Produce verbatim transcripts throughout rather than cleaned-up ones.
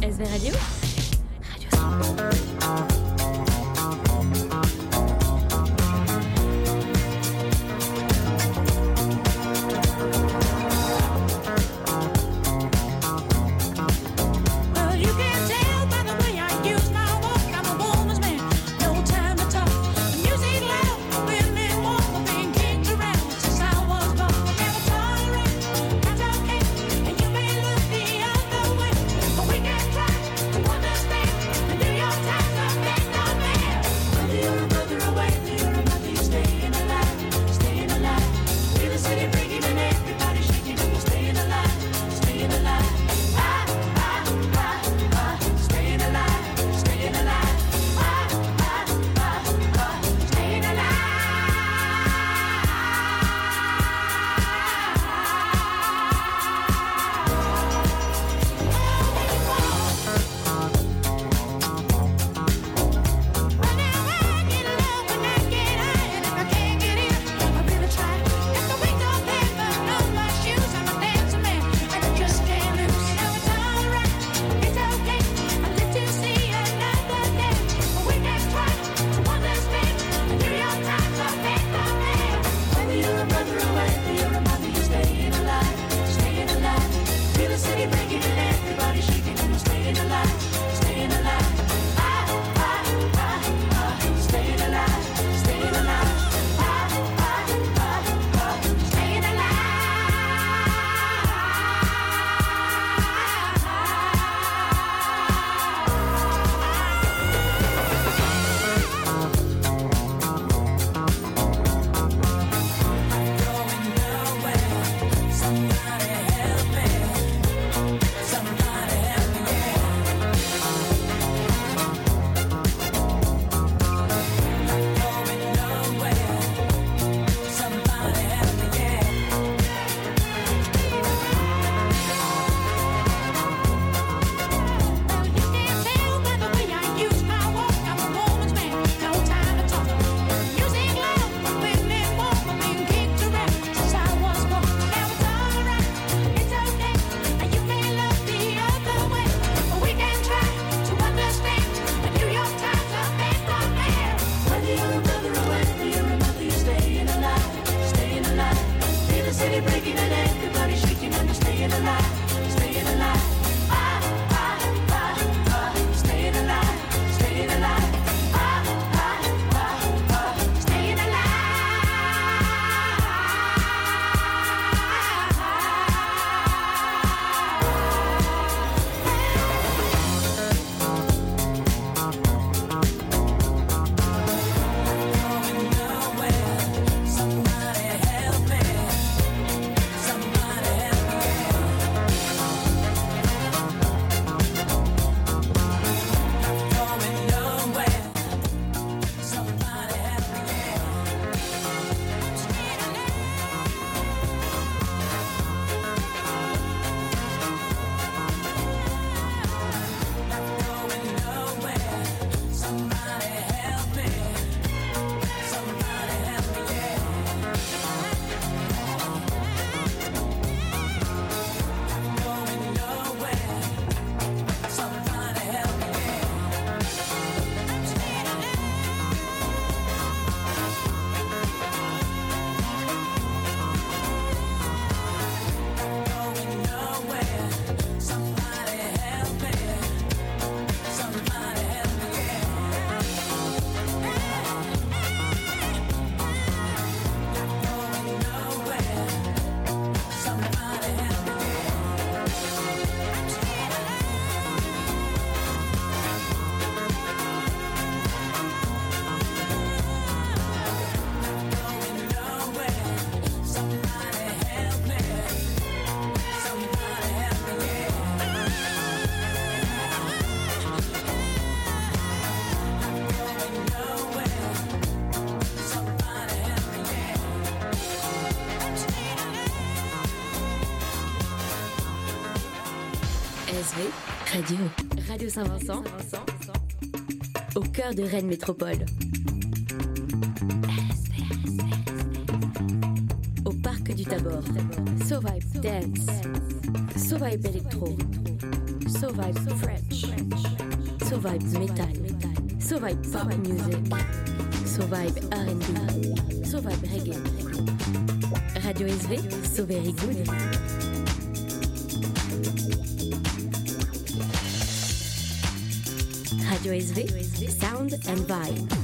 S V Radio. Radio cent pour cent. S V Radio. Radio Saint-Vincent. Au cœur de Rennes Métropole. Au parc du Tabor. So Vibe Dance. So Vibe Electro. So Vibes French, So Vibes Metal, So Vibes Pop Music, So Vibes R and B, So Vibes Reggae. Radio S V, So Very Good. Radio S V, Sound and Vibe.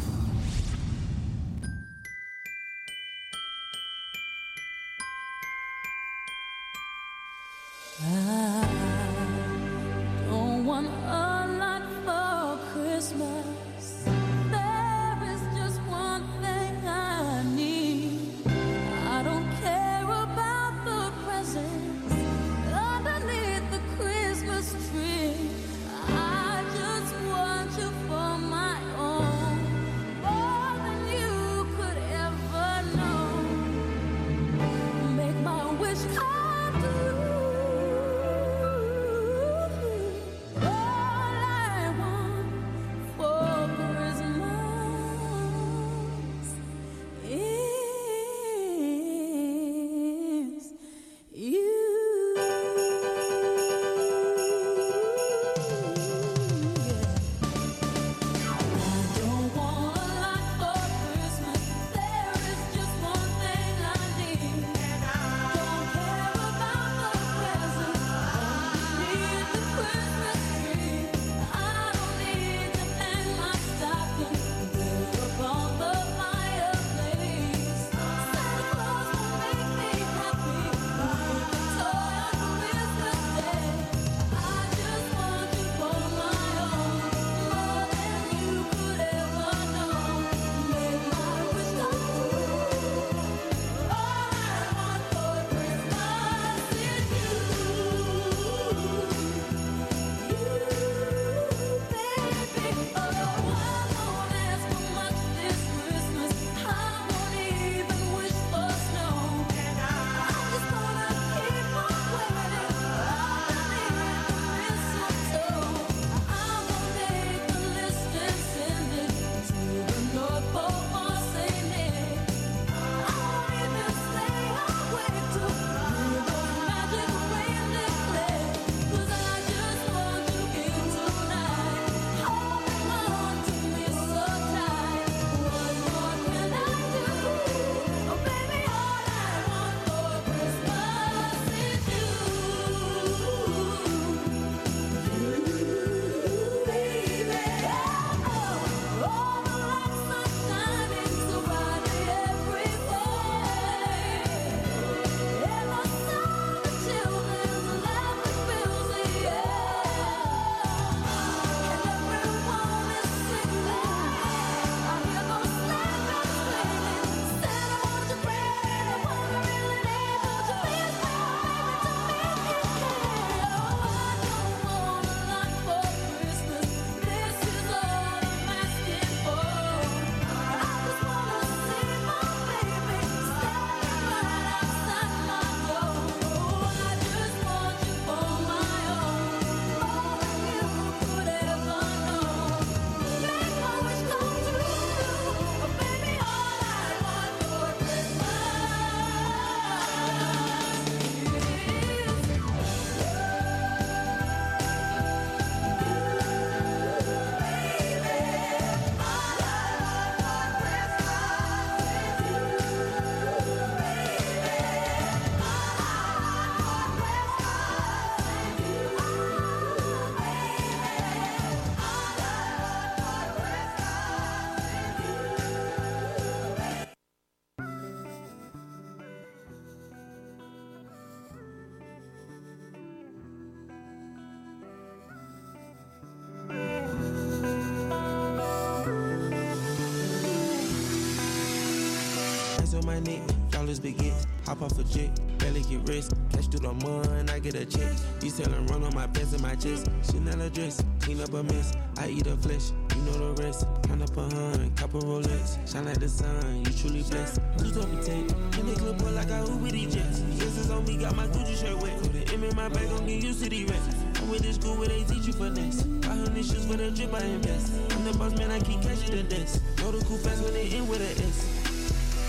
my neck, dollars begins. Hop off a jet, barely get rest. Catch through the mud, I get a check. You selling run on my pants and my chest. Chanel a dress, clean up a mess. I eat her flesh, you know the rest. Count up a hun, couple Rolex. Shine like the sun, you truly blessed. Two top of ten, in the club boy like I hoop with these jets. Yes, it's on me, got my Gucci shirt wet. Put an M in my bag, don't get used to these rats. I'm with this school where they teach you finesse. five hundred shoes for the drip, I invest. I'm the boss man, I keep catching the desk. Know the cool fast when they in with an S.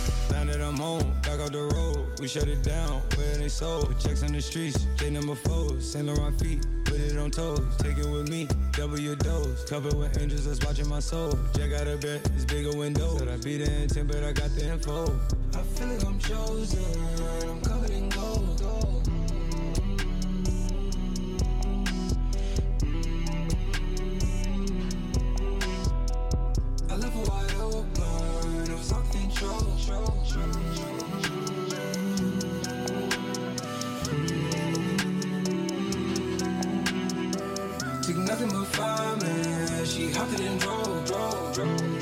that I'm home, back out the road. We shut it down, where they sold. Checks on the streets, they number fours. Saint Laurent feet, put it on toes. Take it with me, double your dose. Covered with angels that's watching my soul. Jack out of bed, it's bigger window. Said I be the intent, but I got the info. I feel like I'm chosen, I'm covered in gold. I left her wide open, it was out control. Took nothing but fireman, she hopped it and drove, drove, drove.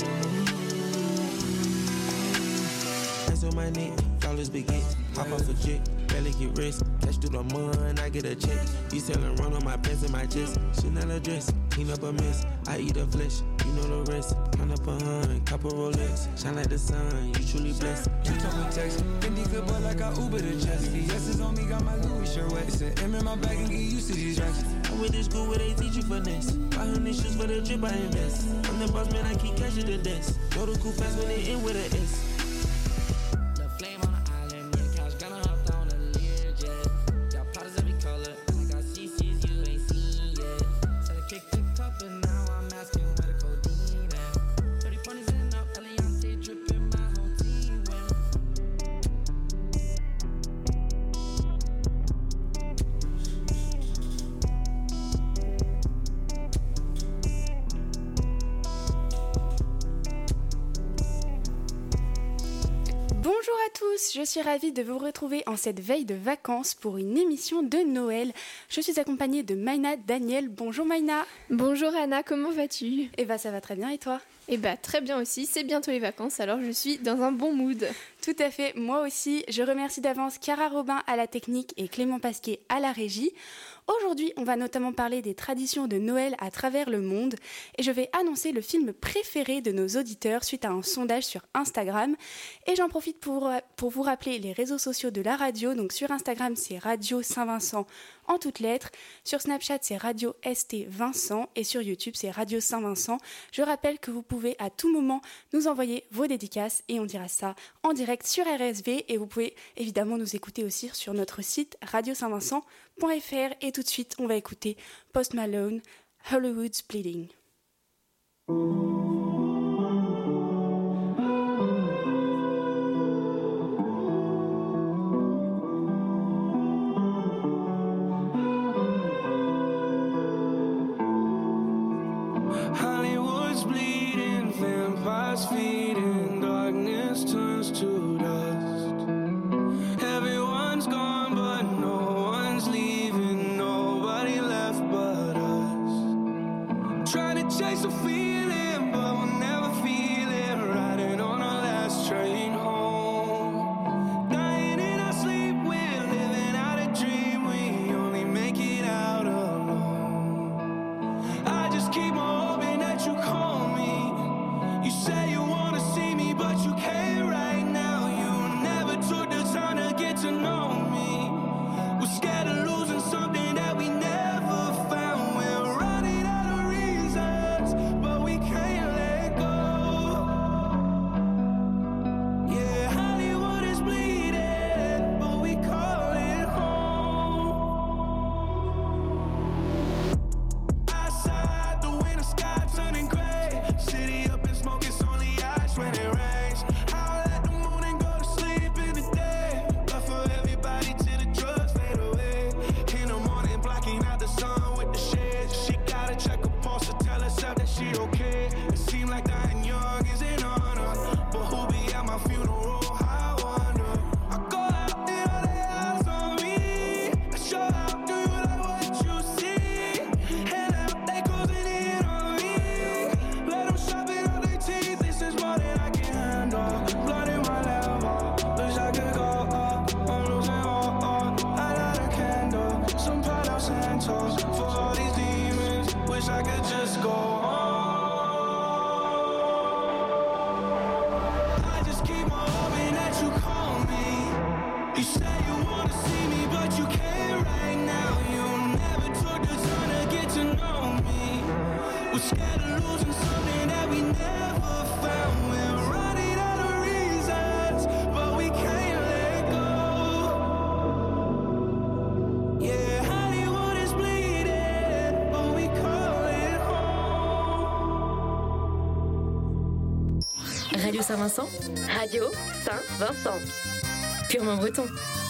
Hands on my neck, flawless baguettes, hop off a jet, barely get rest, catch through the mud, I get a check. You selling run on my pants and my chest, Chanel a dress, clean up a mess, I eat the flesh, you know the rest. Count up a hun, couple Rolex, shine like the sun, you truly blessed. You talk with text, Fendi good boy like I Uber to Jesse. The S is on me, got my Louis shirt wet. It's an M in my bag and get used to these racks. I went to school where they teach you finesse. Buy hundred shoes for the drip I invest. I'm the boss man, I keep catching the desk. Go to cool fast when they in with an S. The flame on the island, me and Couch gonna hop on a Learjet. Got powders every color, I got C Cs you ain't seen yet. Said I kicked the cup and now I'm asking where the codeine at. thirty bunnies in up, Eliante dripping, my whole team win. Bonjour à tous, je suis ravie de vous retrouver en cette veille de vacances pour une émission de Noël. Je suis accompagnée de Maïna Daniel. Bonjour Maïna. Bonjour Anna, comment vas-tu ? Eh bah ça va très bien et toi ? Eh bah très bien aussi, c'est bientôt les vacances alors je suis dans un bon mood. Tout à fait, moi aussi. Je remercie d'avance Cara Robin à la technique et Clément Pasquier à la régie. Aujourd'hui, on va notamment parler des traditions de Noël à travers le monde et je vais annoncer le film préféré de nos auditeurs suite à un sondage sur Instagram. Et j'en profite pour, pour vous rappeler les réseaux sociaux de la radio. Donc sur Instagram, c'est Radio Saint-Vincent en toutes lettres. Sur Snapchat, c'est Radio S T Vincent et sur YouTube, c'est Radio Saint-Vincent. Je rappelle que vous pouvez à tout moment nous envoyer vos dédicaces et on dira ça en direct sur R S V et vous pouvez évidemment nous écouter aussi sur notre site radio saint vincent point f r. Et tout de suite, on va écouter Post Malone, Hollywood's Bleeding. Hollywood's bleeding, vampires feeding, darkness turns to dust. Everyone's gone, but no one's leaving, nobody left but us. Trying to chase a feeling, but we'll never feel it. Riding on our last train home, dying in our sleep, we're living out a dream. We only make it out alone. I just keep on hoping that you call me. You say you wanna see me, but you can't right now. You never took the time to get to know me. We're scared of losing something that we never found. We're running out of reasons, but we can't let go. Yeah, Hollywood is bleeding, but we call it home. Outside, the winter sky turning gray. City up in smoke, it's only ice when it rains. I'll let the moon and go to sleep in the day. But for everybody till the drugs fade away. In the morning, blocking out the sun with the shades. She gotta check her pulse to tell herself that she okay. It seemed like dying young is an honor, but who'll be at my funeral? I wonder. I go out and all the eyes on me. I show out, do you like what you see? Head out, they closing in on me. Let them shove it on their teeth. This is more than I can handle. Blood in my level, wish I could go up. I'm losing all, all. I light a candle, some Palo Santos for all these demons. Wish I could just go home. I just keep on hoping that you call me. You say you wanna see me, but you can't right now. You never took the time to get to know me. We're scared of losing something that we never found. We're running out of reasons, but we Radio Saint-Vincent, Radio Saint-Vincent. Purement breton.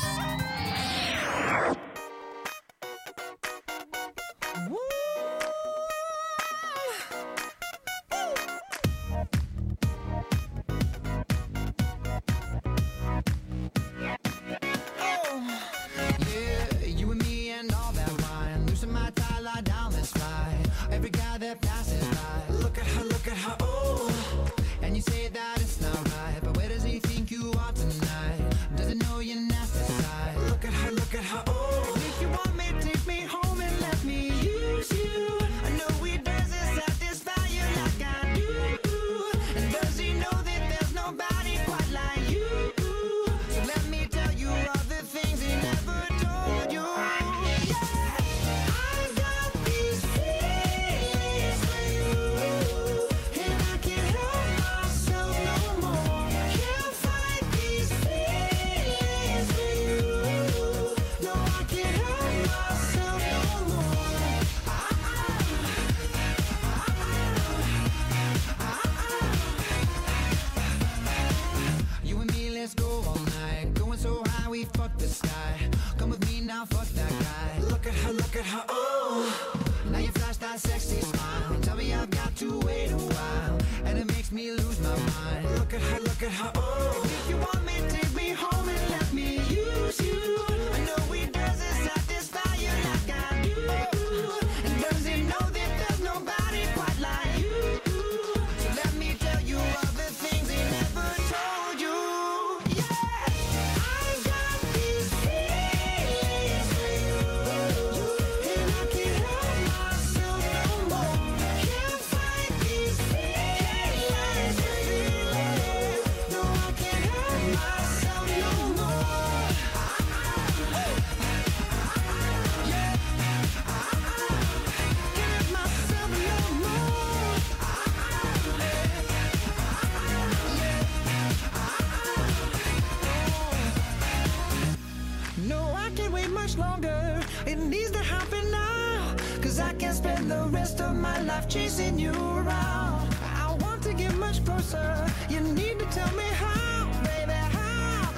Chasing you around, I want to get much closer. You need to tell me how, baby, how,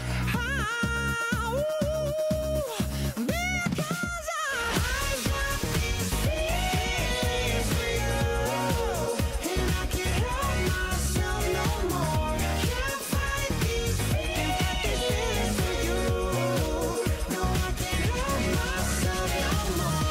how? Ooh, because I got these feelings for you, and I can't help myself no more. Can't fight these feelings for you. No, I can't help myself no more.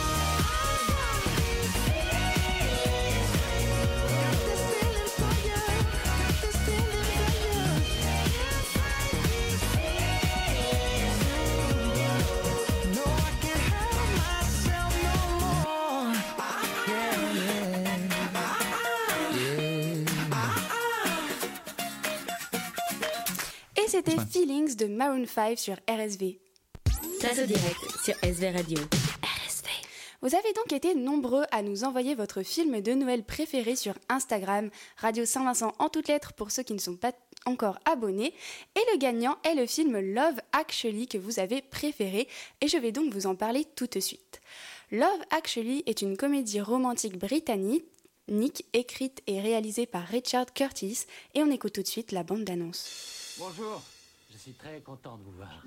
C'était Feelings de Maroon cinq sur R S V. Place au direct sur S V Radio. R S V. Vous avez donc été nombreux à nous envoyer votre film de Noël préféré sur Instagram, Radio Saint-Vincent en toutes lettres pour ceux qui ne sont pas encore abonnés. Et le gagnant est le film Love Actually que vous avez préféré et je vais donc vous en parler tout de suite. Love Actually est une comédie romantique britannique écrite et réalisée par Richard Curtis et on écoute tout de suite la bande-d'annonce. Bonjour, je suis très content de vous voir.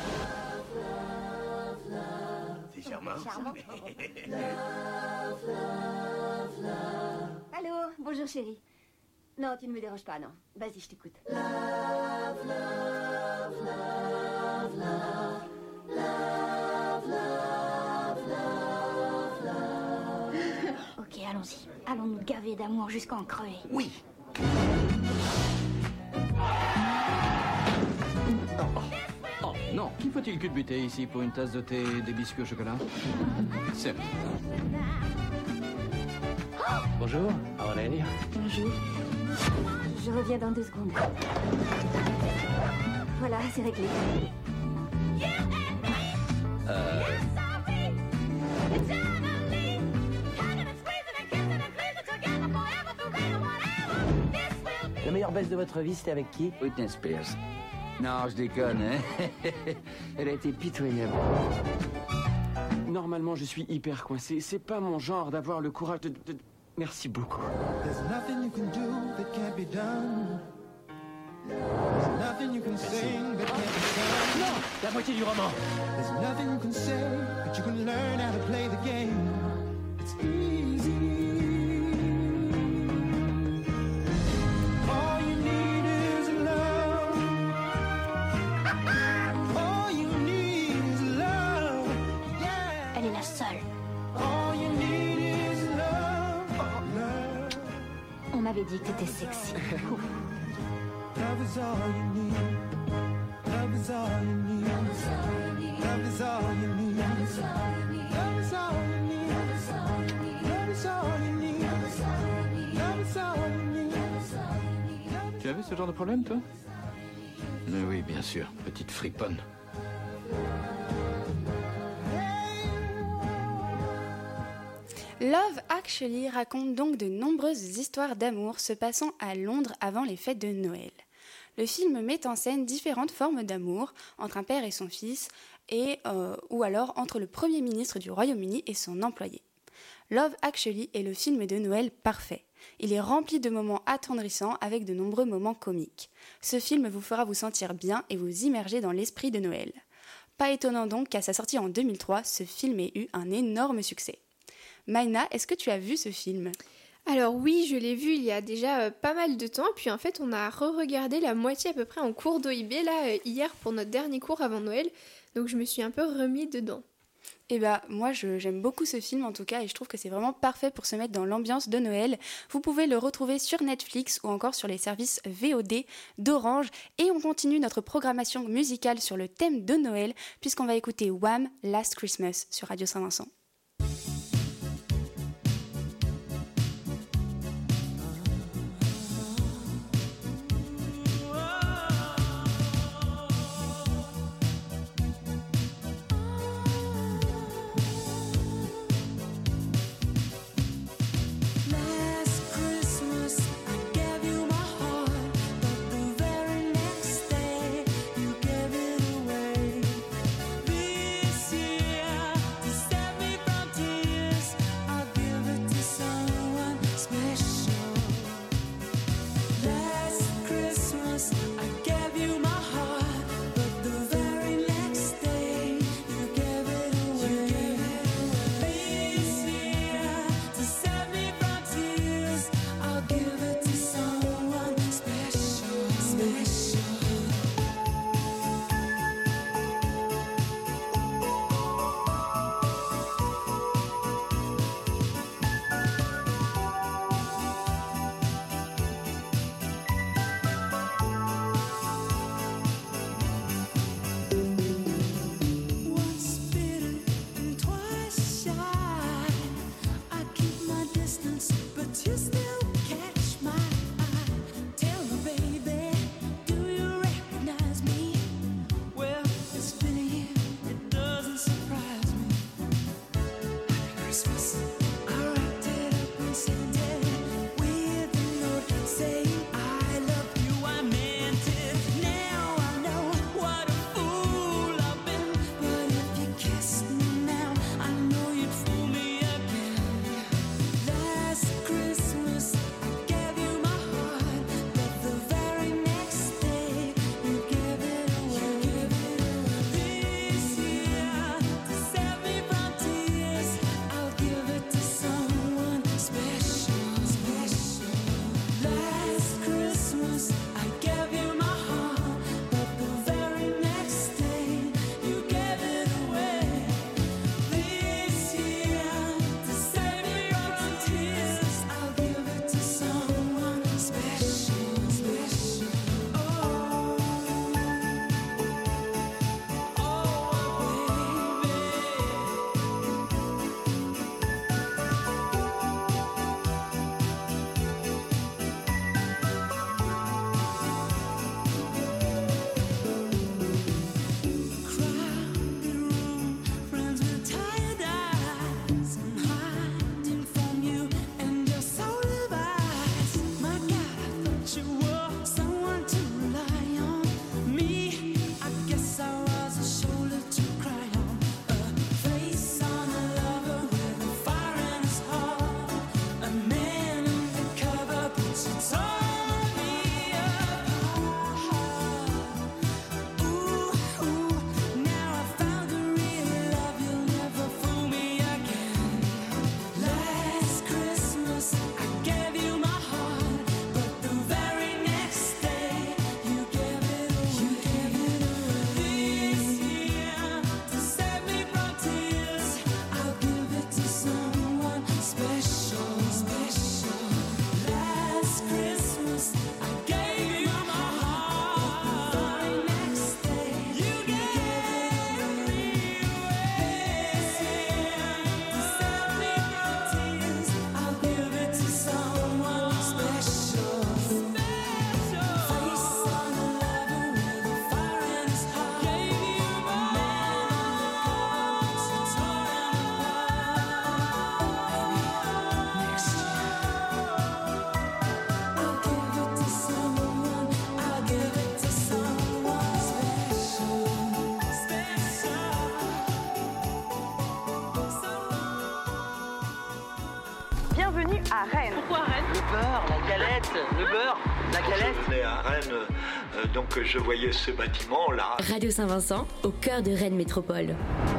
C'est charmant. Charmant. Allô, bonjour chérie. Non, tu ne me déranges pas, non. Vas-y, je t'écoute. Love, love, love, love, love, love, love, love. Ok, allons-y. Allons nous gaver d'amour jusqu'à en crever. Oui. Oh, non, qui faut-il culbuter ici pour une tasse de thé et des biscuits au chocolat? C'est... Bonjour, Aurélie. Bonjour. Je reviens dans deux secondes. Voilà, c'est réglé. Euh... La meilleure baisse de votre vie, c'était avec qui? Whitney Spears. Non, je déconne, hein. Elle a été pitoyable. Normalement, je suis hyper coincé. C'est pas mon genre d'avoir le courage de... de... Merci beaucoup. There's nothing you can do that can't be done. There's nothing you can say that can't be done. Non, la moitié du roman. There's nothing you can say, but you can learn how to play the game. It's easy. All you need is love. All you need is love. Yeah. Elle est la seule. All you need is love. Love. On m'avait dit que t'étais sexy. Love is all you need. Love is all you need. Love is all you need. Love is all you need. Love is all you need. Love is all you need. Love is all you need. Love is all you need. Love is all you need. Tu avais ce genre de problème, toi? Mais oui, bien sûr, petite friponne. Love Actually raconte donc de nombreuses histoires d'amour se passant à Londres avant les fêtes de Noël. Le film met en scène différentes formes d'amour entre un père et son fils, et, euh, ou alors entre le Premier ministre du Royaume-Uni et son employé. Love Actually est le film de Noël parfait. Il est rempli de moments attendrissants avec de nombreux moments comiques. Ce film vous fera vous sentir bien et vous immerger dans l'esprit de Noël. Pas étonnant donc qu'à sa sortie en deux mille trois, ce film ait eu un énorme succès. Maïna, est-ce que tu as vu ce film ? Alors oui, je l'ai vu il y a déjà euh, pas mal de temps, puis en fait on a re-regardé la moitié à peu près en cours d'O I B là euh, hier pour notre dernier cours avant Noël, donc je me suis un peu remis dedans. Eh bah, moi je, j'aime beaucoup ce film en tout cas et je trouve que c'est vraiment parfait pour se mettre dans l'ambiance de Noël. Vous pouvez le retrouver sur Netflix ou encore sur les services V O D d'Orange. Et on continue notre programmation musicale sur le thème de Noël puisqu'on va écouter Wham! Last Christmas sur Radio Saint-Vincent. This year, to set me bienvenue à Rennes. Pourquoi Rennes? Le beurre, la galette, le beurre, la galette. Je venais à Rennes, euh, donc je voyais ce bâtiment là. Radio Saint-Vincent, au cœur de Rennes Métropole.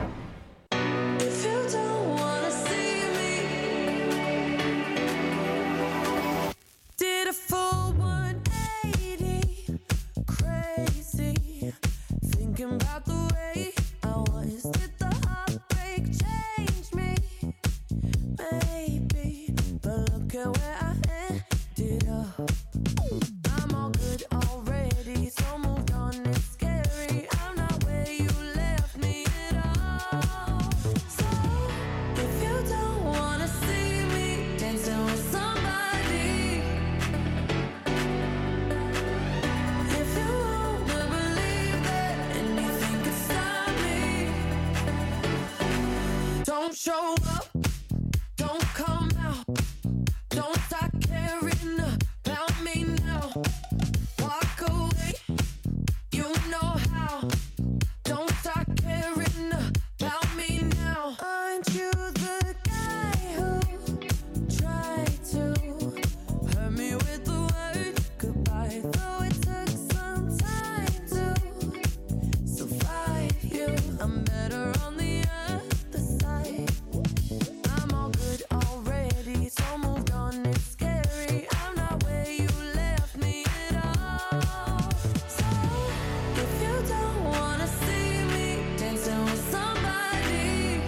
Show up, don't come out, don't start caring about me now. Walk away, you know how. Don't start caring about me now. Aren't you the guy who tried to hurt me with the word goodbye? Though it took some time to survive you, I'm better on the other side. I'm all good already, so moved on, it's scary. I'm not where you left me at all. So, if you don't wanna see me dancing with somebody,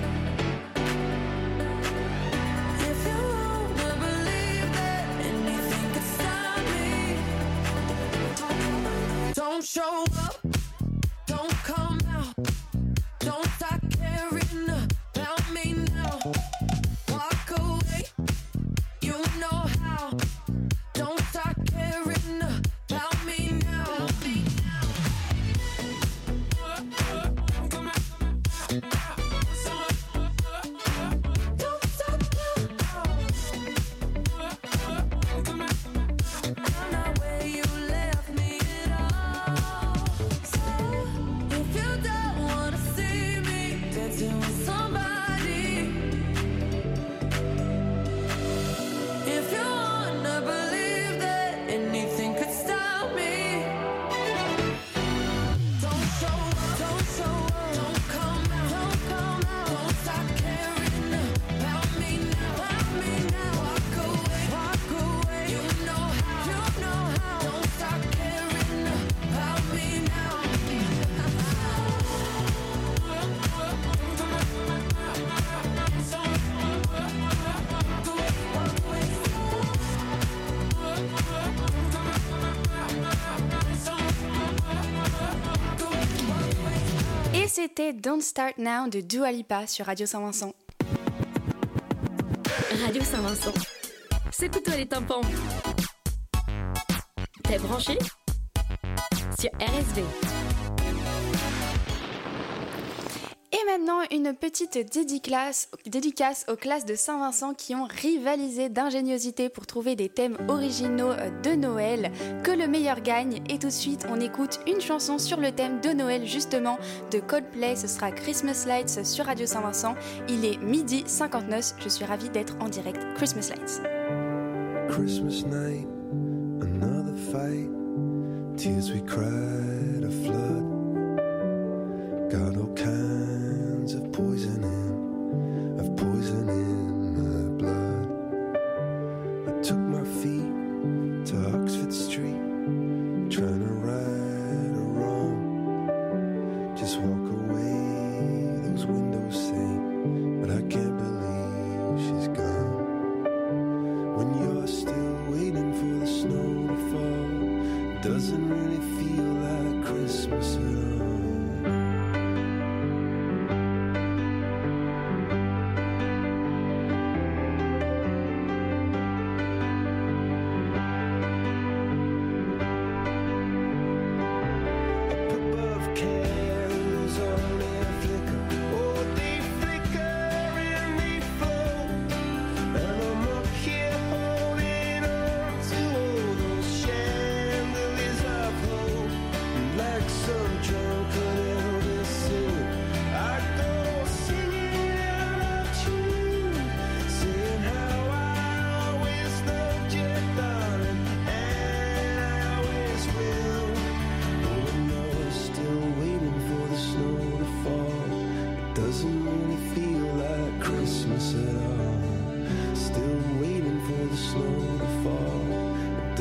if you wanna believe that anything could stop me, don't show up, don't come out, don't start caring about me now. Walk away, you know how. Don't start caring about me now. Don't stop now. I'm not where you left me at all. So if you don't wanna see me dancing with somebody, if you wanna believe that anything could stop me, don't show up, don't show up, don't come out, don't come out, don't stop caring about me now, about me now. Walk away, walk away, you know how, you know how. Don't stop caring about me now. Et c'était Don't Start Now de Dua Lipa sur Radio Saint-Vincent. Radio Saint-Vincent. Secoue-toi les tympans. T'es branché sur R S V. Et maintenant, une petite dédicace, dédicace aux classes de Saint-Vincent qui ont rivalisé d'ingéniosité pour trouver des thèmes originaux de Noël. Que le meilleur gagne. Et tout de suite, on écoute une chanson sur le thème de Noël, justement, de Coldplay. Ce sera Christmas Lights sur Radio Saint-Vincent. Il est midi cinquante-neuf. Je suis ravie d'être en direct. Christmas Lights. Christmas night, another fight. Tears we cried, a flood. Got all kinds of poison in, of poison in my blood. I took my feet to Oxford Street, trying to right a wrong. Just walk away, those windows say, but I can't believe she's gone. When you're still waiting for the snow to fall, it doesn't really feel like Christmas at all.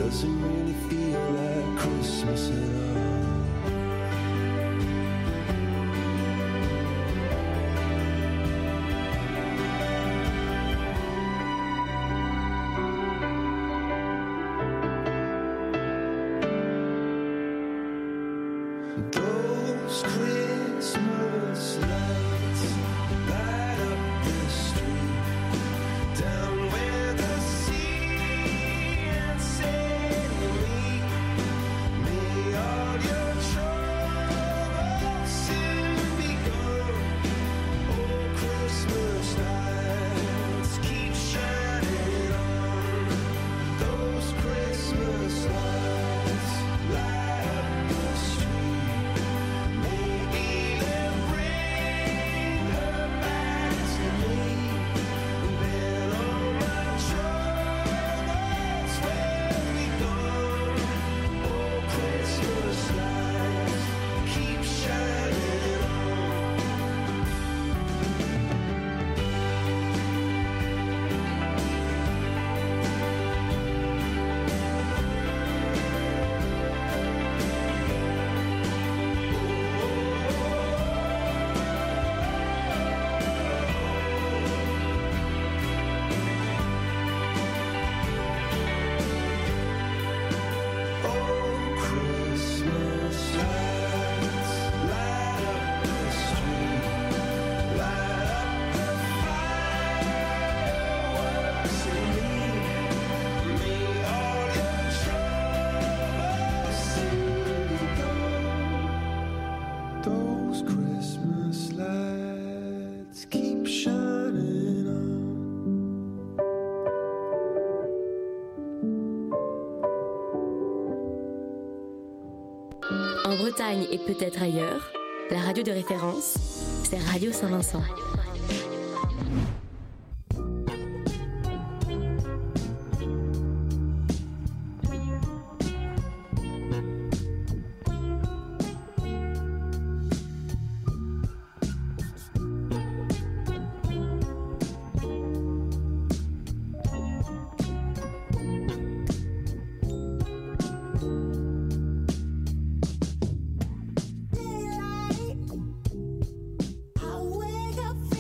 doesn't really feel like Christmas at all. Those Christmas lights light up the street down where the sea and sail me. May all your troubles soon be gone. Oh, Christmas lights keep shining on. Those Christmas lights light up the street. Those Christmas lights keep shining on. En Bretagne et peut-être ailleurs, la radio de référence, c'est Radio Saint-Vincent. I wake up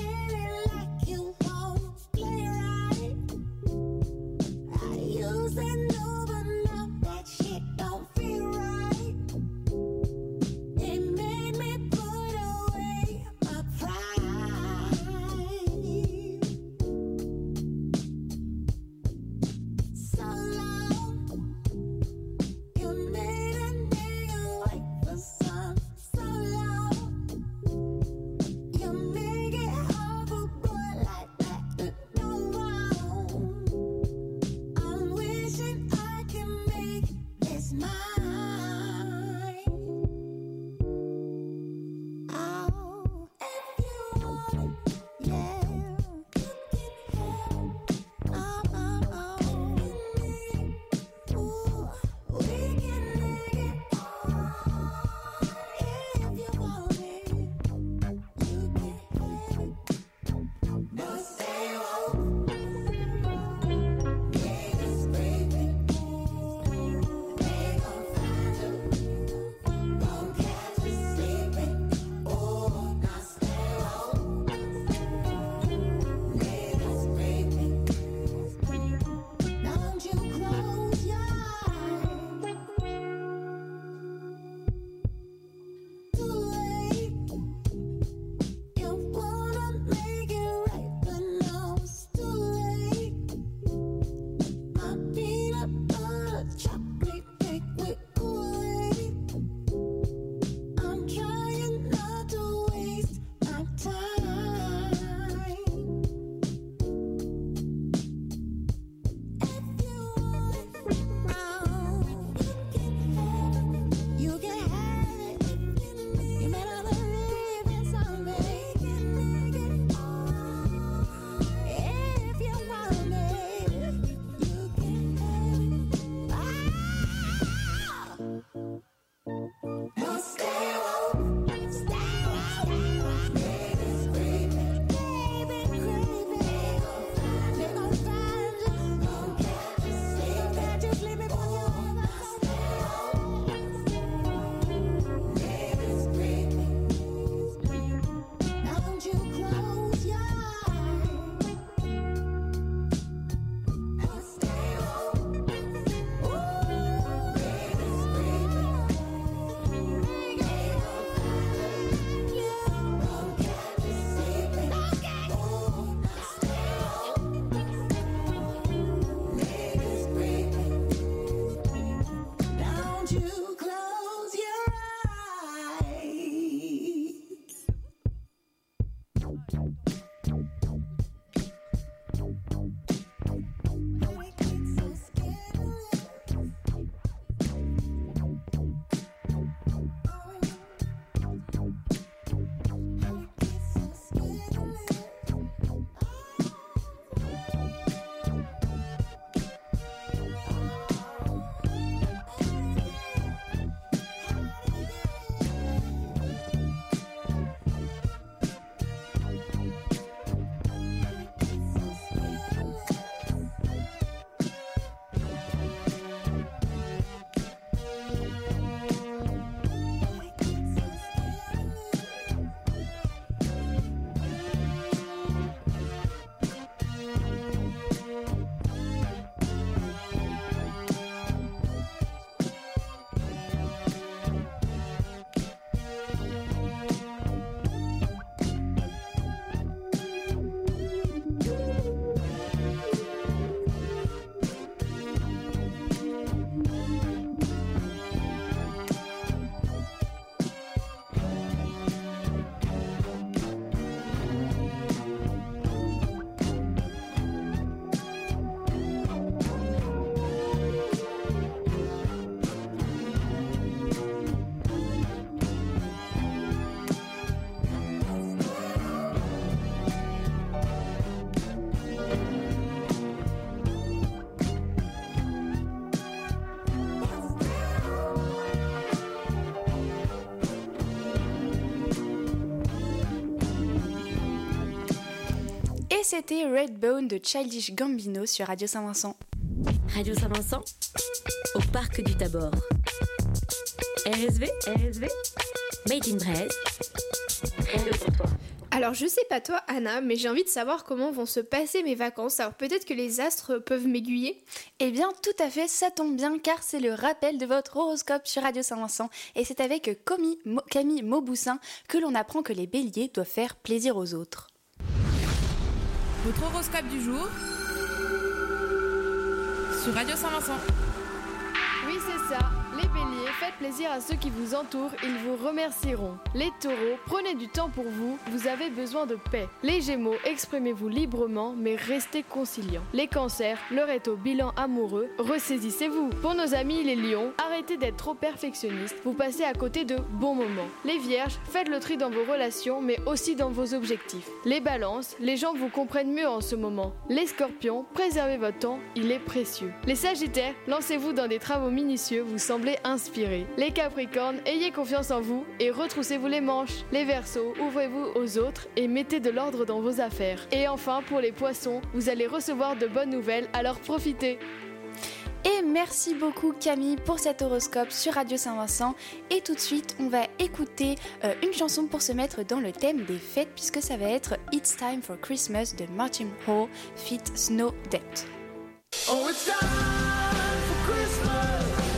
c'était Redbone de Childish Gambino sur Radio Saint-Vincent. Radio Saint-Vincent, au parc du Tabor. R S V, R S V, Made in Brest, rien de pour toi. Alors je sais pas toi Anna, mais j'ai envie de savoir comment vont se passer mes vacances. Alors peut-être que les astres peuvent m'aiguiller. Eh bien tout à fait, ça tombe bien car c'est le rappel de votre horoscope sur Radio Saint-Vincent. Et c'est avec Camille, Mo, Camille Mauboussin que l'on apprend que les béliers doivent faire plaisir aux autres. Votre horoscope du jour sur Radio Saint-Vincent. Oui, c'est ça. Les béliers, faites plaisir à ceux qui vous entourent, ils vous remercieront. Les taureaux, prenez du temps pour vous, vous avez besoin de paix. Les gémeaux, exprimez-vous librement, mais restez conciliants. Les cancers, l'heure est au bilan amoureux, ressaisissez-vous. Pour nos amis les lions, arrêtez d'être trop perfectionnistes, vous passez à côté de bons moments. Les vierges, faites le tri dans vos relations, mais aussi dans vos objectifs. Les balances, les gens vous comprennent mieux en ce moment. Les scorpions, préservez votre temps, il est précieux. Les sagittaires, lancez-vous dans des travaux minutieux, vous semblez inspiré. Les Capricornes, ayez confiance en vous et retroussez-vous les manches. Les Verseaux, ouvrez-vous aux autres et mettez de l'ordre dans vos affaires. Et enfin, pour les Poissons, vous allez recevoir de bonnes nouvelles, alors profitez. Et merci beaucoup Camille pour cet horoscope sur Radio Saint-Vincent. Et tout de suite, on va écouter euh, une chanson pour se mettre dans le thème des fêtes puisque ça va être It's Time for Christmas de Martin Hall feat. Snow Depth. Oh, it's time for Christmas.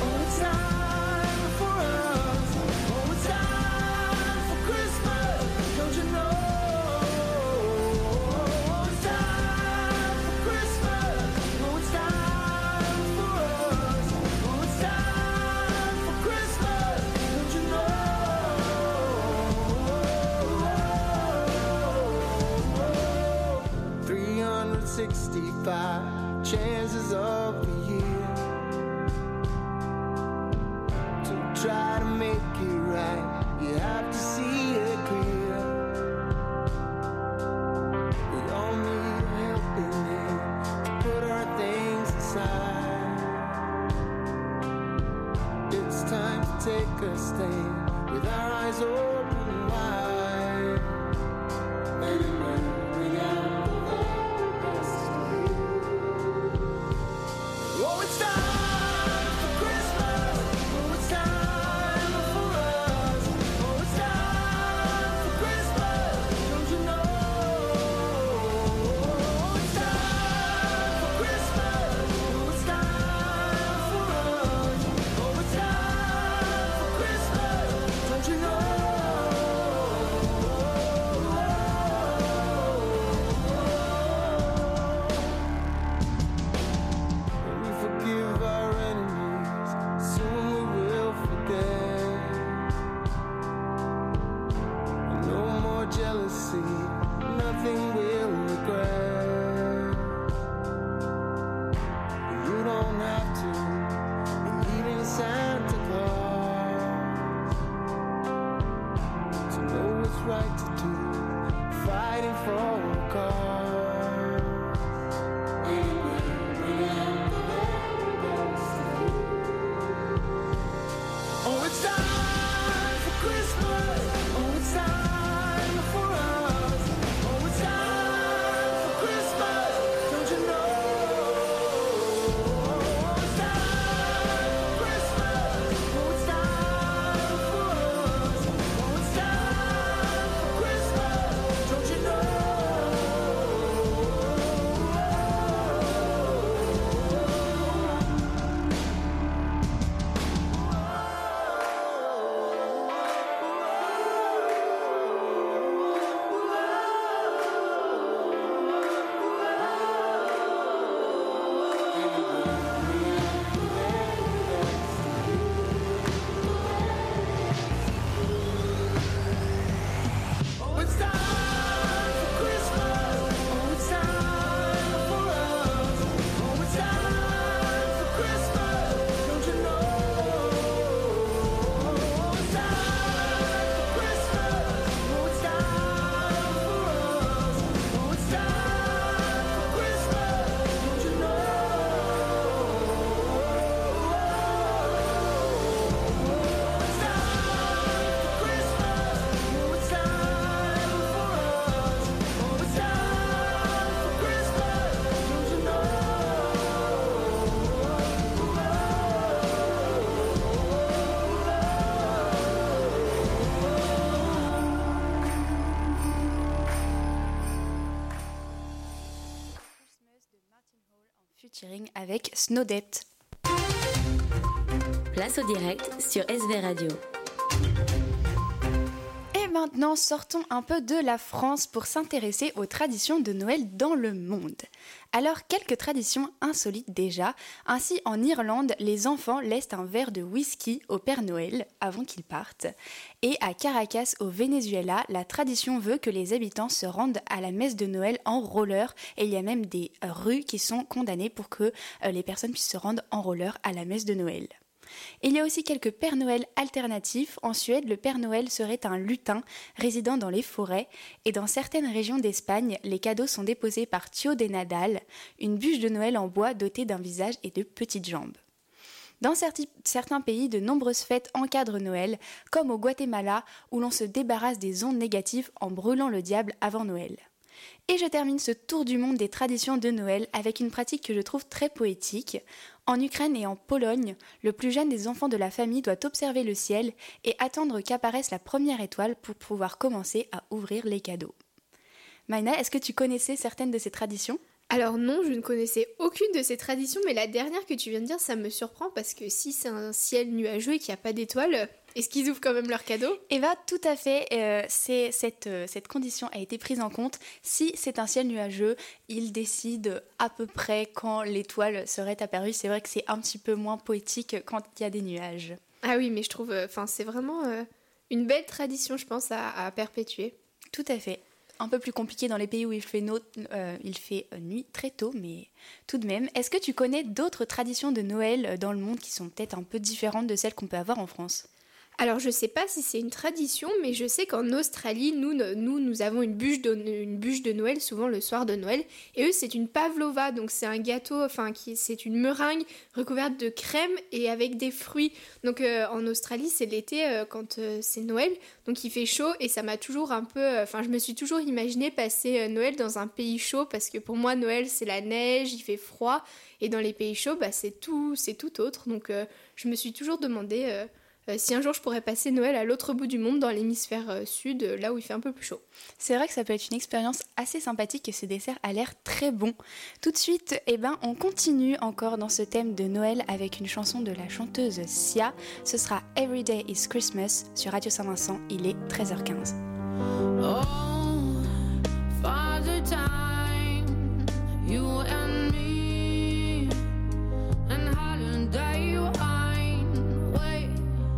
sixty-five chances of the year to try to make it right. You have to see it clear. We all need a helping hand to put our things aside. It's time to take a stand with our eyes open wide. Let it rain, bring out. Oh, it's time for Christmas. Oh, it's time for us. Oh, it's time for Christmas. Don't you know? Oh, it's time for Christmas. Oh, it's time for us. Oh, it's time for Christmas. Don't you know? Nothing we'll regret. You don't have to believe in Santa Claus to know what's right to do, fighting for a cause. Anyway, bring out the very best of you. Oh, it's time for Christmas. Oh, it's time. Oh, featuring avec Snowdept. Place au direct sur S V Radio. Et maintenant, sortons un peu de la France pour s'intéresser aux traditions de Noël dans le monde. Alors, quelques traditions insolites déjà. Ainsi, en Irlande, les enfants laissent un verre de whisky au Père Noël avant qu'il parte. Et à Caracas, au Venezuela, la tradition veut que les habitants se rendent à la messe de Noël en roller. Et il y a même des rues qui sont condamnées pour que euh, les personnes puissent se rendre en roller à la messe de Noël. Il y a aussi quelques Pères Noël alternatifs. En Suède, le Père Noël serait un lutin résidant dans les forêts. Et dans certaines régions d'Espagne, les cadeaux sont déposés par Tio de Nadal, une bûche de Noël en bois dotée d'un visage et de petites jambes. Dans certains pays, de nombreuses fêtes encadrent Noël, comme au Guatemala, où l'on se débarrasse des ondes négatives en brûlant le diable avant Noël. Et je termine ce tour du monde des traditions de Noël avec une pratique que je trouve très poétique. En Ukraine et en Pologne, le plus jeune des enfants de la famille doit observer le ciel et attendre qu'apparaisse la première étoile pour pouvoir commencer à ouvrir les cadeaux. Maïna, est-ce que tu connaissais certaines de ces traditions ? Alors non, je ne connaissais aucune de ces traditions, mais la dernière que tu viens de dire, ça me surprend parce que si c'est un ciel nuageux et qu'il n'y a pas d'étoiles, est-ce qu'ils ouvrent quand même leurs cadeaux ? Eh bien, tout à fait. Euh, c'est, cette, euh, cette condition a été prise en compte. Si c'est un ciel nuageux, ils décident à peu près quand l'étoile serait apparue. C'est vrai que c'est un petit peu moins poétique quand il y a des nuages. Ah oui, mais je trouve, enfin, euh, c'est vraiment euh, une belle tradition, je pense, à, à perpétuer. Tout à fait. Un peu plus compliqué dans les pays où il fait, no- euh, il fait nuit très tôt, mais tout de même. Est-ce que tu connais d'autres traditions de Noël dans le monde qui sont peut-être un peu différentes de celles qu'on peut avoir en France ? Alors je sais pas si c'est une tradition, mais je sais qu'en Australie, nous, nous, nous avons une bûche, de, une bûche de Noël, souvent le soir de Noël, et eux c'est une pavlova, donc c'est un gâteau, enfin qui, c'est une meringue recouverte de crème et avec des fruits. Donc euh, en Australie c'est l'été euh, quand euh, c'est Noël, donc il fait chaud et ça m'a toujours un peu, enfin euh, je me suis toujours imaginé passer euh, Noël dans un pays chaud parce que pour moi Noël c'est la neige, il fait froid, et dans les pays chauds bah, c'est tout, c'est tout autre, donc euh, je me suis toujours demandé... Euh, Euh, si un jour je pourrais passer Noël à l'autre bout du monde, dans l'hémisphère euh, sud, euh, là où il fait un peu plus chaud. C'est vrai que ça peut être une expérience assez sympathique et ce dessert a l'air très bon. Tout de suite, eh ben, on continue encore dans ce thème de Noël avec une chanson de la chanteuse Sia. Ce sera Every Day is Christmas sur Radio Saint-Vincent, il est treize heures quinze. Oh, Father Time, you and me, and holiday wine, wait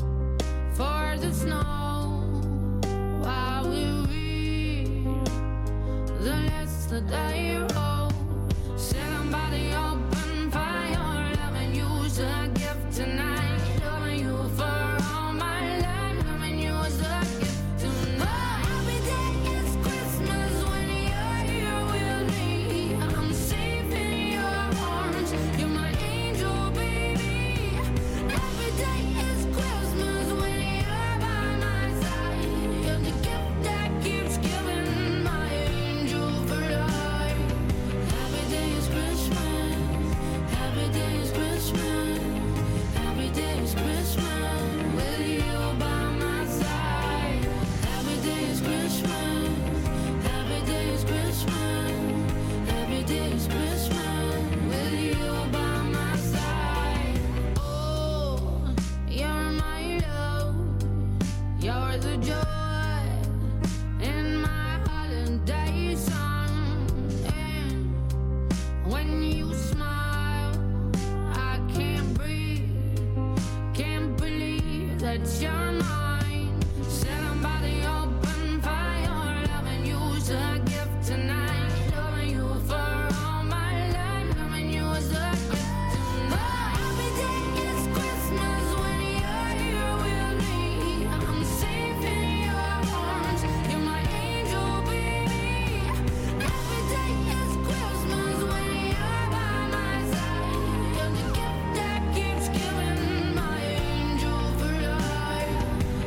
for the snow while we read the yesterday road. Somebody open fire, loving you's a gift tonight, loving you for all my life, loving you's a gift tonight. Every day is Christmas when you're here with me. I'm safe in your arms, you're my angel, baby. Every day is Christmas when you're by my side. You're the gift that keeps giving, my angel for life. Every day is Christmas, every day is Christmas, every day is Christmas with you by my side. Every day is Christmas, every day is Christmas, every day is Christmas with you by my side. Oh, you're my love, you're the joy in my holiday song. And when you smile, I can't breathe, can't believe that you're mine. Somebody open fire, loving you's a gift tonight, loving you for all my life, loving you's a gift tonight. Every day is Christmas when you're here with me. I'm safe in your arms, you're my angel, baby. Every day is Christmas when you're by my side. You're the gift that keeps giving, my angel for life.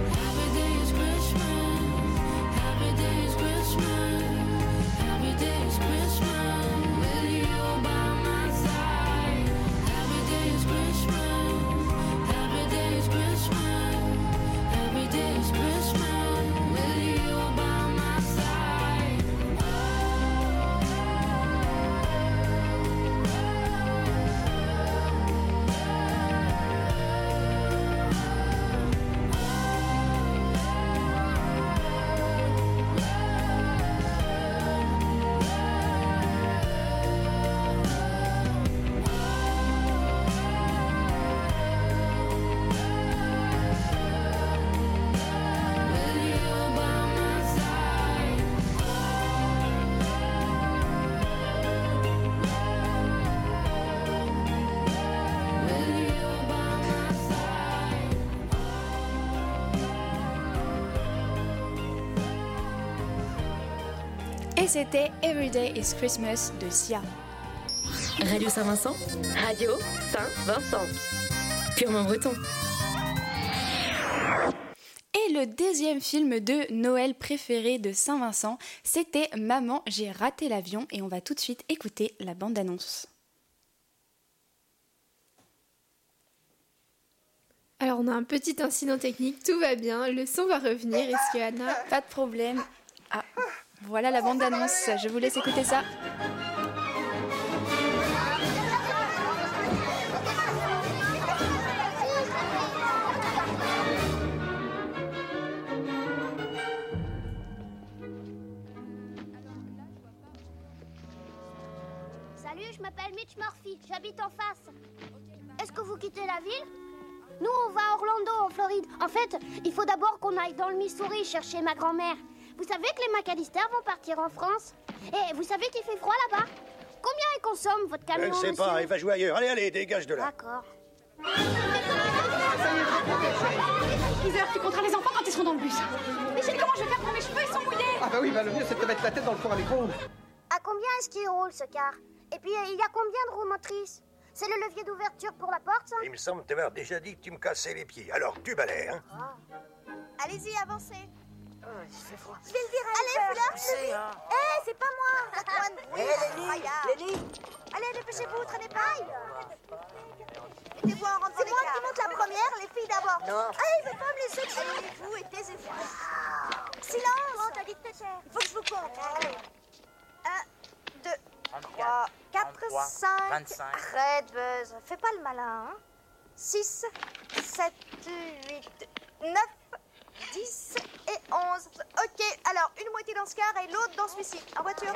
Et c'était Everyday is Christmas de Sia. Radio Saint-Vincent, Radio Saint-Vincent, purement breton. Et le deuxième film de Noël préféré de Saint-Vincent, c'était Maman, j'ai raté l'avion, et on va tout de suite écouter la bande-annonce. Alors on a un petit incident technique, tout va bien, le son va revenir, est-ce que Anna... Pas de problème. Ah, voilà la bande-annonce, je vous laisse écouter ça. Salut, je m'appelle Mitch Murphy, j'habite en face. Est-ce que vous quittez la ville? Nous, on va à Orlando, en Floride. En fait, il faut d'abord qu'on aille dans le Missouri chercher ma grand-mère. Vous savez que les McAllister vont partir en France? Et vous savez qu'il fait froid là-bas? Combien il consomme, votre camion, Je ne sais monsieur? pas, il va jouer ailleurs. Allez, allez, dégage de là. D'accord. Heather, tu compteras les enfants quand ils seront dans le bus. Michel, comment je vais faire pour mes cheveux? Ils sont mouillés. Ah bah oui, bah le mieux c'est de te mettre la tête dans le four à micro-ondes. À combien est-ce qu'il roule, ce car? Et puis, il y a combien de roues motrices? C'est le levier d'ouverture pour la porte, ça? Il me semble t'avoir déjà dit que tu me cassais les pieds. Alors, tu balais, hein? Allez-y, avancez. Oh, il fait froid. Je vais le dire à Allez, Fleur, hein. Hé, hey, c'est pas moi. Faites-moi de bruit. Hé, Lélie, Lélie. Allez, dépêchez-vous, traînez pas. Mettez-vous en rentrant. C'est moi qui monte la première, les filles d'abord. Non. Allez, je vais pas me laisser dessus. Calmez-vous et taisez-vous. Silence. Oh, t'as dit que t'étais. Il faut que je vous compte. Allez. Un, deux, trois, quatre, cinq. vingt-cinq. Arrête, Buzz. Fais pas le malin, hein. Six, sept, huit, neuf, dix et onze. Ok, alors une moitié dans ce car et l'autre dans celui-ci. En voiture.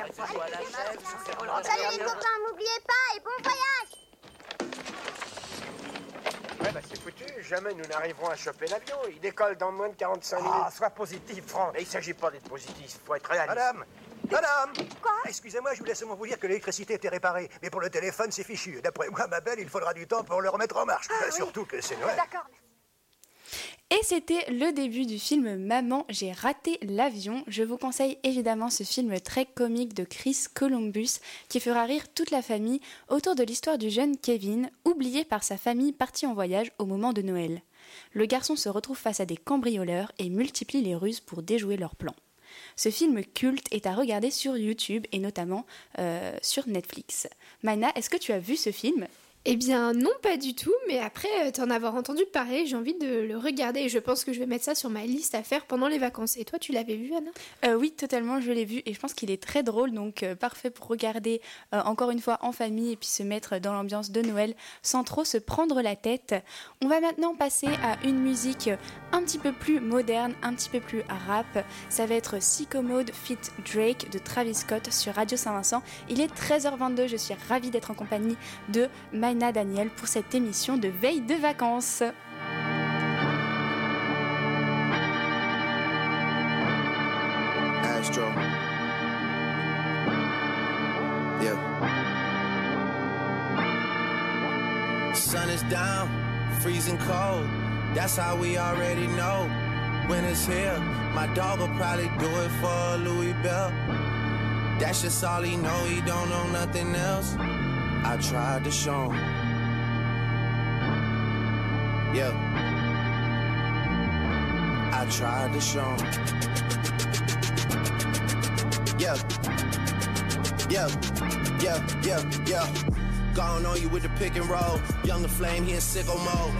Salut les copains, n'oubliez pas et bon voyage. Ouais, bah c'est foutu. Jamais nous n'arriverons à choper l'avion. Il décolle dans moins de quarante-cinq minutes. Ah, sois positif, Franck. Mais il s'agit pas d'être positif, faut être réaliste. Madame Madame Quoi? Excusez-moi, je voulais seulement vous dire que l'électricité était réparée. Mais pour le téléphone, c'est fichu. D'après moi, ma belle, il faudra du temps pour le remettre en marche. Ah, Bah, oui. Surtout que c'est Noël. D'accord. Et c'était le début du film Maman, j'ai raté l'avion. Je vous conseille évidemment ce film très comique de Chris Columbus qui fera rire toute la famille autour de l'histoire du jeune Kevin, oublié par sa famille parti en voyage au moment de Noël. Le garçon se retrouve face à des cambrioleurs et multiplie les ruses pour déjouer leurs plans. Ce film culte est à regarder sur YouTube et notamment euh, sur Netflix. Maïna, est-ce que tu as vu ce film ? Eh bien non, pas du tout, mais après euh, t'en avoir entendu parler, j'ai envie de le regarder et je pense que je vais mettre ça sur ma liste à faire pendant les vacances. Et toi, tu l'avais vu, Anna ? euh, Oui, totalement, je l'ai vu et je pense qu'il est très drôle, donc euh, parfait pour regarder euh, encore une fois en famille et puis se mettre dans l'ambiance de Noël sans trop se prendre la tête. On va maintenant passer à une musique un petit peu plus moderne, un petit peu plus rap. Ça va être Sicko Mode feat. Drake de Travis Scott sur Radio Saint-Vincent. Il est treize heures vingt-deux, je suis ravie d'être en compagnie de Maïna Daniel pour cette émission de veille de vacances. Astro. Yeah. Sun is down, freezing cold. That's how we already know. Winter's here. My dog will probably do it for Louis Bell. That's just all he know. He don't know nothing else. I tried to show him. Yeah. I tried to show him. Yeah. Yeah. Yeah. Yeah. Yeah. Gone on you with the pick and roll. Younger flame, he in sicko mode.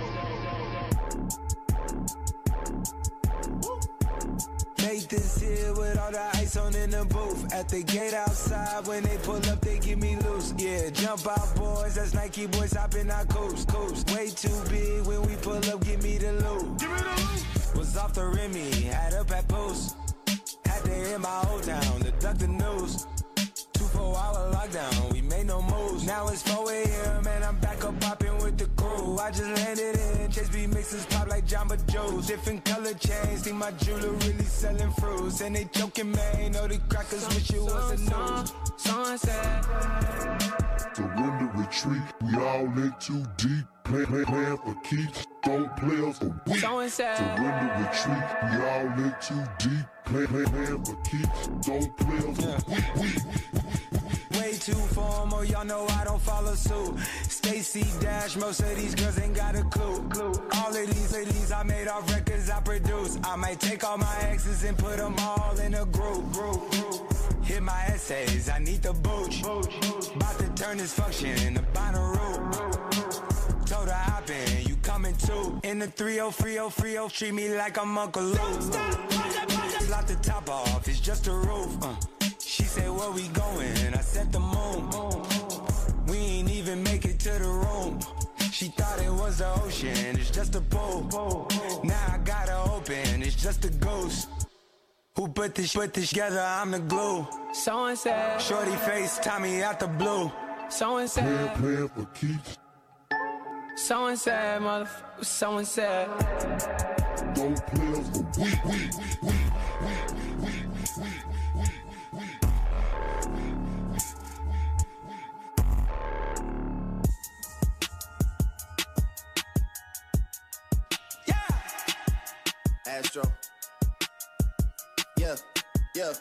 Nathan's here with all the ice on in the booth. At the gate outside, when they pull up, they give me loose. Yeah, jump out, boys. That's Nike boys hopping our coast. Coast way too big when we pull up. Give me the loot. Give me the loot. Was off the Remy, had up at post. Had to hit my old town to duck the news. Two four hour lockdown, we made no moves. Now it's four a.m. and I'm back up popping with the crew. I just landed in, Chase B mixes pop like Jamba Joe's. Different color chains, think my jeweler really selling fruits. And they joking, man, know the crackers wish it was a news. Sunset. Surrender, retreat, we all in too deep. Plan, plan, plan for keeps. Don't play us a week. So inside. Surrender, retreat. Y'all in too deep. Play, play, play for keeps. Don't play us a week. week. Way too formal, y'all know I don't follow suit. Stacy Dash, most of these girls ain't got a clue. All of these ladies I made off records I produce. I might take all my exes and put them all in a group. Hit my essays, I need the booch. About to turn this function into Bonnaroo. Told her hop in, you coming too. In the three oh three oh three oh, treat me like I'm Uncle Luke. Slot the top off, it's just a roof. Uh. She said, where we going? I said the moon. We ain't even make it to the room. She thought it was the ocean, it's just a pool. Now I gotta open, it's just a ghost. Who put this put this together? I'm the glue. So and said. Shorty face, Tommy out the blue. So and said. Playing, playing for keeps. So and said, motherfucker. So and said. Don't play us for week, week, week, week, week, week. Astro. Yeah, yeah.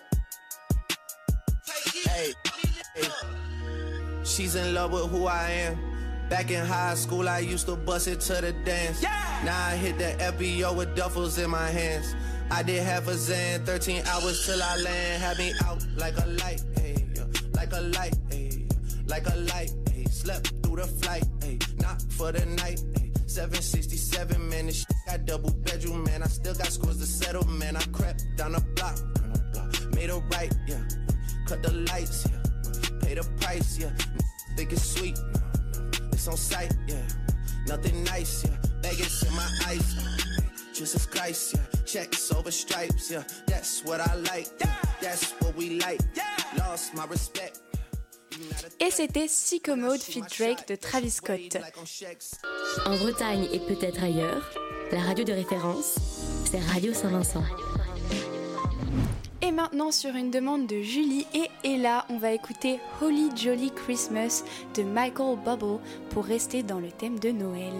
Hey, hey. She's in love with who I am. Back in high school, I used to bust it to the dance. Yeah. Now I hit the F B O with duffels in my hands. I did half a Zan, thirteen hours till I land. Had me out like a light, hey, like a light, hey, like a light, hey. Slept through the flight, hey, not for the night, hey. seven sixty-seven, man, this shit got double bedroom, man. I still got scores to settle, man. I crept down the block, down the block. Made a right, yeah. Cut the lights, yeah. Pay the price, yeah. Think it's sweet, no, no. It's on sight, yeah. Nothing nice, yeah. Vegas in my ice, uh, Jesus Christ, yeah. Checks over stripes, yeah. That's what I like, yeah. That's what we like, yeah. Lost my respect. Et c'était Sicko Mode feat. Drake de Travis Scott. En Bretagne et peut-être ailleurs, la radio de référence, c'est Radio Saint-Vincent. Et maintenant, sur une demande de Julie et Ella, on va écouter Holly Jolly Christmas de Michael Bublé pour rester dans le thème de Noël.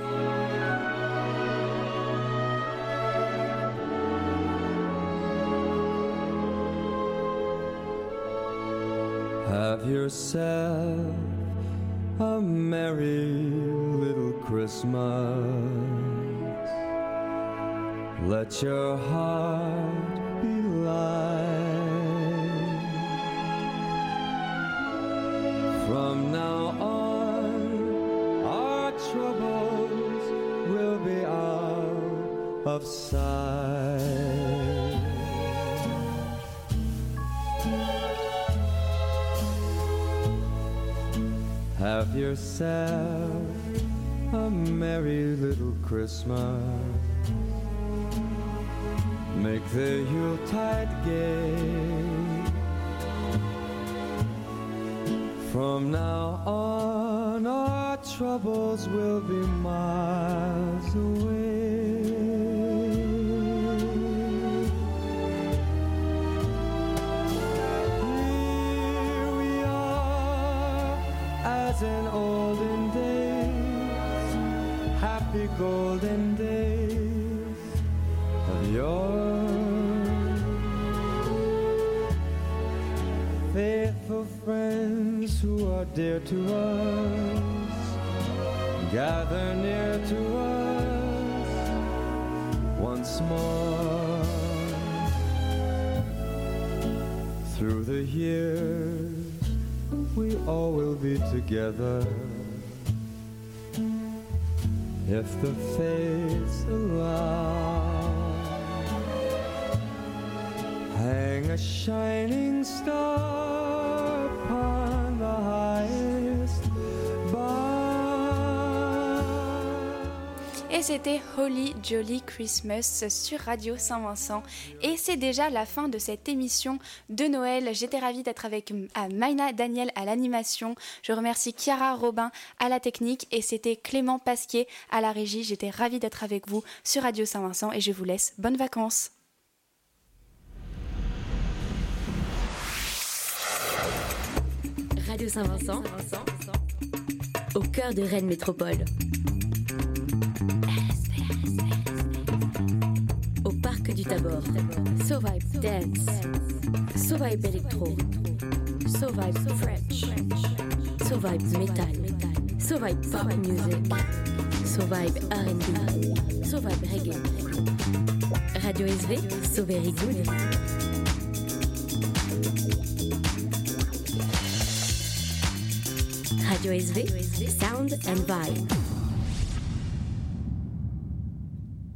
Have yourself a merry little Christmas. Let your heart be light. From now on, our troubles will be out of sight. Have yourself a merry little Christmas. Make the Yuletide gay. From now on, our troubles will be miles away. Here we are, as in olden days, happy golden days of yore. Faithful friends who are dear to us, gather near to us once more. Through the years, we all will be together, if the fates allow. Hang a shining star upon the highest bough. Et c'était Holly Jolly Christmas sur Radio Saint-Vincent. Et c'est déjà la fin de cette émission de Noël. J'étais ravie d'être avec Maïna Daniel à l'animation. Je remercie Chiara Robin à la technique. Et c'était Clément Pasquier à la régie. J'étais ravie d'être avec vous sur Radio Saint-Vincent. Et je vous laisse. Bonnes vacances. Radio Saint-Vincent, au cœur de Rennes Métropole. d'abord. So Vibe Dance. So Vibe Electro. So Vibe French. So Vibe Metal. So Vibe Pop Music. So Vibe R and B. So Vibe Reggae. Radio S V, so very good. Radio S V, Sound and Vibe.